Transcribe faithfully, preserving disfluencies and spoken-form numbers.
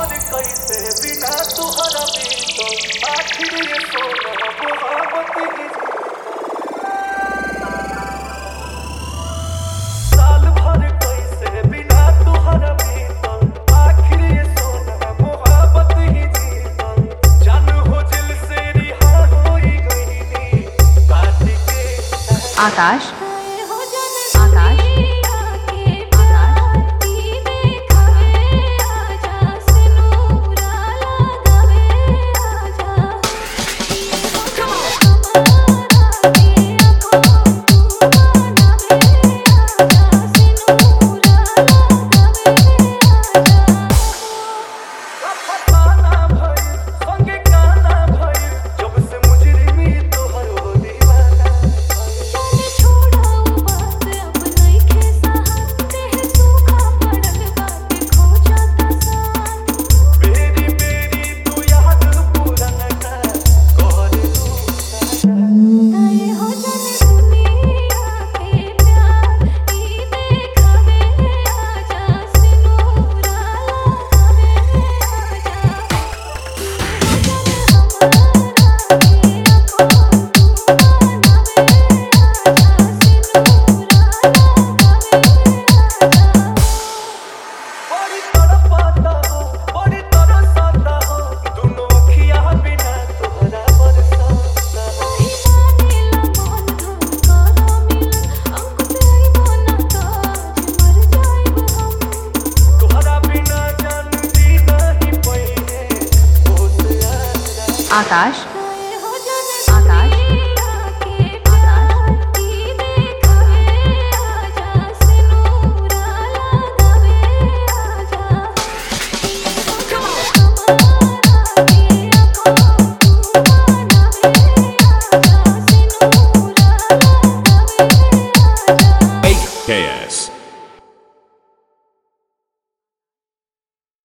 भर कैसे बिना तुहरा बीतो आखिर ये सोना मोहब्बत ही साल भर कैसे बिना तुहरा बीतो आखिर ये सोना मोहब्बत ही जीतो जानू हो दिल से रिहा होई गईनी बात के आकाश आकाश